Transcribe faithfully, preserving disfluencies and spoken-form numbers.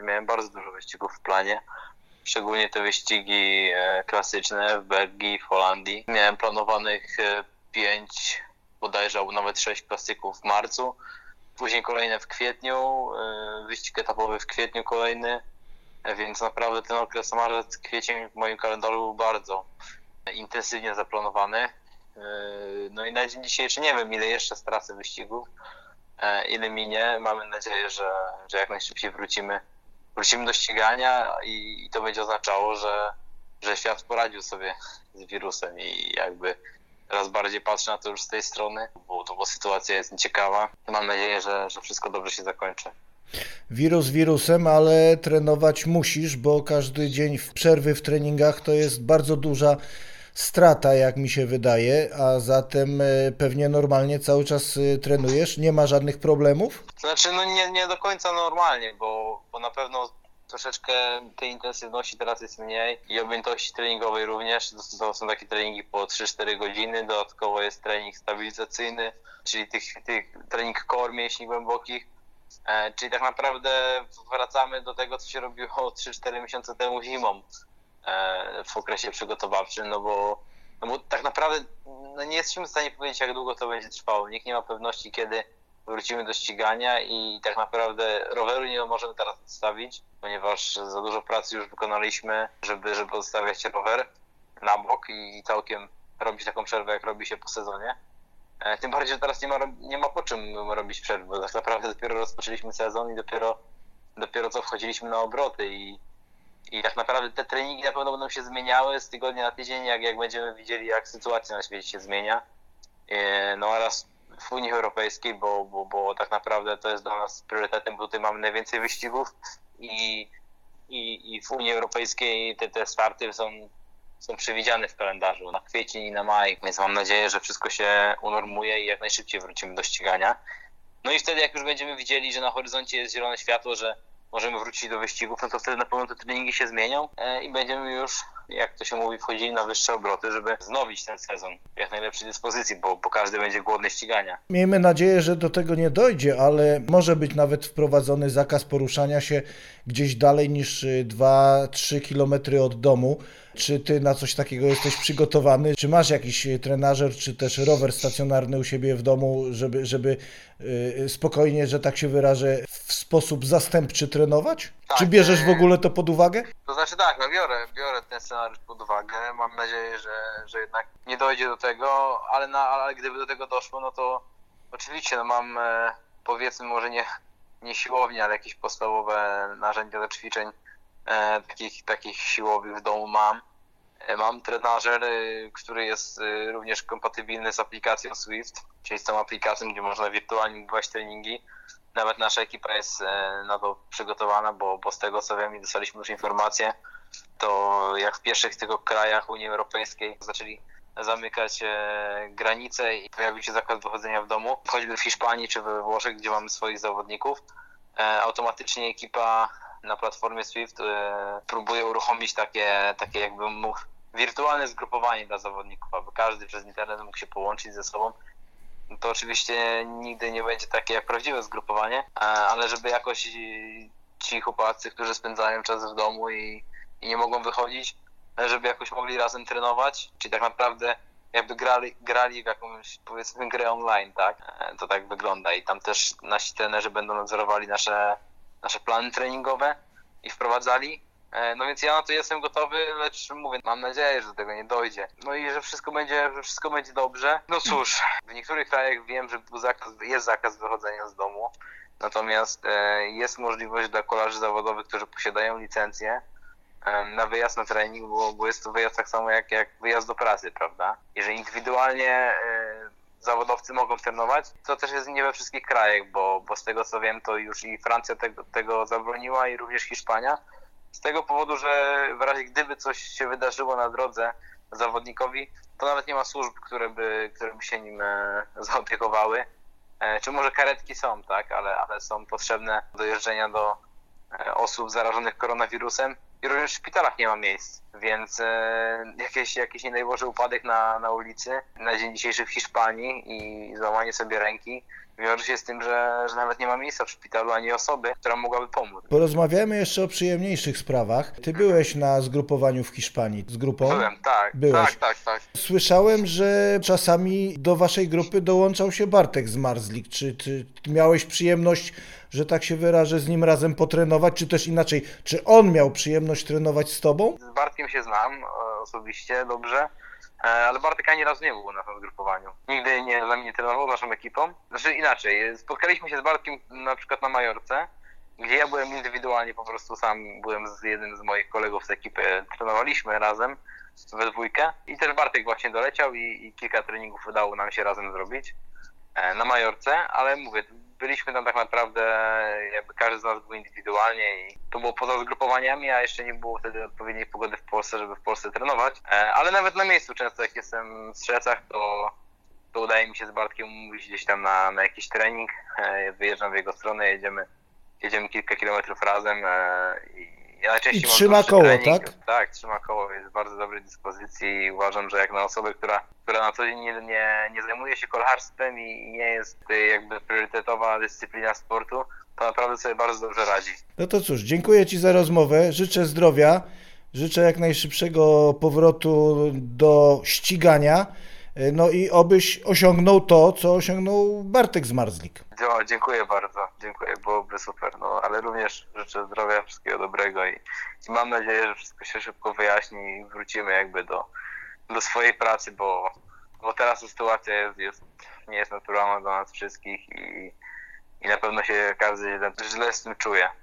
Miałem bardzo dużo wyścigów w planie, szczególnie te wyścigi klasyczne w Belgii, w Holandii. Miałem planowanych pięć, bodajże albo nawet sześć klasyków w marcu, później kolejne w kwietniu, wyścig etapowy w kwietniu kolejny, więc naprawdę ten okres marzec, kwiecień w moim kalendarzu był bardzo intensywnie zaplanowany. No i na dzień dzisiejszy nie wiem, ile jeszcze stracę wyścigów, ile minie. Mamy nadzieję, że, że jak najszybciej wrócimy, wrócimy do ścigania i, i to będzie oznaczało, że, że świat poradził sobie z wirusem i jakby teraz bardziej patrzę na to już z tej strony, bo, to, bo sytuacja jest nieciekawa. Mam nadzieję, że, że wszystko dobrze się zakończy. Wirus wirusem, ale trenować musisz, bo każdy dzień w przerwy w treningach to jest bardzo duża strata, jak mi się wydaje, a zatem pewnie normalnie cały czas trenujesz, nie ma żadnych problemów? Znaczy, no nie, nie do końca normalnie, bo, bo na pewno troszeczkę tej intensywności teraz jest mniej i objętości treningowej również. To są takie treningi po trzy cztery godziny, dodatkowo jest trening stabilizacyjny, czyli tych, tych trening core mięśni głębokich, e, czyli tak naprawdę wracamy do tego, co się robiło trzy cztery miesiące temu zimą e, w okresie przygotowawczym, no bo, no bo tak naprawdę no nie jesteśmy w stanie powiedzieć, jak długo to będzie trwało. Nikt nie ma pewności, kiedy wrócimy do ścigania i tak naprawdę roweru nie możemy teraz odstawić, ponieważ za dużo pracy już wykonaliśmy, żeby, żeby odstawiać rower na bok i całkiem robić taką przerwę, jak robi się po sezonie. Tym bardziej, że teraz nie ma, nie ma po czym robić przerwy, bo tak naprawdę dopiero rozpoczęliśmy sezon i dopiero, dopiero co wchodziliśmy na obroty i, i tak naprawdę te treningi na pewno będą się zmieniały z tygodnia na tydzień, jak, jak będziemy widzieli, jak sytuacja na świecie się zmienia. No oraz w Unii Europejskiej, bo, bo, bo tak naprawdę to jest dla nas priorytetem, bo tutaj mamy najwięcej wyścigów i, i, i w Unii Europejskiej te, te starty są, są przewidziane w kalendarzu na kwiecień i na maj, więc mam nadzieję, że wszystko się unormuje i jak najszybciej wrócimy do ścigania. No i wtedy jak już będziemy widzieli, że na horyzoncie jest zielone światło, że możemy wrócić do wyścigów, no to wtedy na pewno te treningi się zmienią i będziemy już, jak to się mówi, wchodzili na wyższe obroty, żeby wznowić ten sezon w jak najlepszej dyspozycji, bo, bo każdy będzie głodny ścigania. Miejmy nadzieję, że do tego nie dojdzie, ale może być nawet wprowadzony zakaz poruszania się gdzieś dalej niż dwa trzy kilometry od domu. Czy ty na coś takiego jesteś przygotowany? Czy masz jakiś trenażer, czy też rower stacjonarny u siebie w domu, żeby, żeby yy, spokojnie, że tak się wyrażę, w sposób zastępczy trenować? Tak, czy bierzesz w ogóle to pod uwagę? To znaczy tak, no biorę, biorę ten scenariusz pod uwagę. Mam nadzieję, że, że jednak nie dojdzie do tego, ale, na, ale gdyby do tego doszło, no to oczywiście no mam e, powiedzmy może nie, nie siłownię, ale jakieś podstawowe narzędzia do ćwiczeń e, takich, takich siłowych w domu mam. E, mam trenażer, e, który jest e, również kompatybilny z aplikacją Swift, czyli z tą aplikacją, gdzie można wirtualnie odbywać treningi. Nawet nasza ekipa jest na to przygotowana, bo, bo z tego co wiem i dostaliśmy już informację, to jak w pierwszych tylko krajach Unii Europejskiej zaczęli zamykać granice i pojawił się zakaz wychodzenia w domu, choćby w Hiszpanii czy we Włoszech, gdzie mamy swoich zawodników, automatycznie ekipa na platformie Swift próbuje uruchomić takie, takie jakby wirtualne zgrupowanie dla zawodników, aby każdy przez internet mógł się połączyć ze sobą. To oczywiście nigdy nie będzie takie jak prawdziwe zgrupowanie, ale żeby jakoś ci chłopacy, którzy spędzają czas w domu i, i nie mogą wychodzić, żeby jakoś mogli razem trenować, czyli tak naprawdę jakby grali, grali w jakąś powiedzmy grę online, tak? To tak wygląda i tam też nasi trenerzy będą nadzorowali nasze, nasze plany treningowe i wprowadzali. No więc ja na to jestem gotowy, lecz mówię, mam nadzieję, że do tego nie dojdzie. No i że wszystko będzie, że wszystko będzie dobrze. No cóż, w niektórych krajach wiem, że był zakaz, jest zakaz wychodzenia z domu, natomiast jest możliwość dla kolarzy zawodowych, którzy posiadają licencję, na wyjazd na trening, bo, bo jest to wyjazd tak samo jak, jak wyjazd do pracy, prawda? Jeżeli indywidualnie zawodowcy mogą trenować, to też jest nie we wszystkich krajach, bo, bo z tego co wiem, to już i Francja tego, tego zabroniła i również Hiszpania. Z tego powodu, że w razie gdyby coś się wydarzyło na drodze zawodnikowi, to nawet nie ma służb, które by, które by się nim e, zaopiekowały. E, czy może karetki są, tak, ale, ale są potrzebne do jeżdżenia do e, osób zarażonych koronawirusem i również w szpitalach nie ma miejsc, więc e, jakiś, jakiś nie daj Boże upadek na, na ulicy na dzień dzisiejszy w Hiszpanii i złamanie sobie ręki, wiąże się z tym, że, że nawet nie ma miejsca w szpitalu ani osoby, która mogłaby pomóc. Porozmawiamy jeszcze o przyjemniejszych sprawach. Ty byłeś na zgrupowaniu w Hiszpanii z grupą? Byłem, tak, Byłeś. tak, tak, tak. Słyszałem, że czasami do waszej grupy dołączał się Bartek z Marzlik. Czy ty miałeś przyjemność, że tak się wyrażę, z nim razem potrenować, czy też inaczej, czy on miał przyjemność trenować z tobą? Z Bartkiem się znam e, osobiście dobrze, e, ale Bartek ani razu nie był na tym zgrupowaniu. Nigdy nie, za mnie nie trenował naszą ekipą. Znaczy inaczej, spotkaliśmy się z Bartkiem na przykład na Majorce, gdzie ja byłem indywidualnie, po prostu sam byłem z jednym z moich kolegów z ekipy, trenowaliśmy razem we dwójkę i też Bartek właśnie doleciał i, i kilka treningów udało nam się razem zrobić e, na Majorce, ale mówię, byliśmy tam tak naprawdę, jakby każdy z nas był indywidualnie i to było poza zgrupowaniami, a jeszcze nie było wtedy odpowiedniej pogody w Polsce, żeby w Polsce trenować. E, ale nawet na miejscu często jak jestem w Strzelcach, to, to udaje mi się z Bartkiem umówić gdzieś tam na, na jakiś trening. E, wyjeżdżam w jego stronę, jedziemy, jedziemy kilka kilometrów razem e, i ja najczęściej I mam trzyma dłuższy koło, trening. tak? Tak, trzyma koło, jest w bardzo dobrej dyspozycji i uważam, że jak na osobę, która, która na co dzień nie, nie, nie zajmuje się kolarstwem i nie jest jakby priorytetowa dyscyplina sportu, to naprawdę sobie bardzo dobrze radzi. No to cóż, dziękuję ci za rozmowę, życzę zdrowia, życzę jak najszybszego powrotu do ścigania, no i obyś osiągnął to, co osiągnął Bartek z Marzlik. O, dziękuję bardzo, dziękuję, byłoby super, no ale również życzę zdrowia, wszystkiego dobrego i, i mam nadzieję, że wszystko się szybko wyjaśni i wrócimy jakby do, do swojej pracy, bo, bo teraz sytuacja jest, jest, nie jest naturalna dla nas wszystkich i, i na pewno się każdy źle z tym czuje.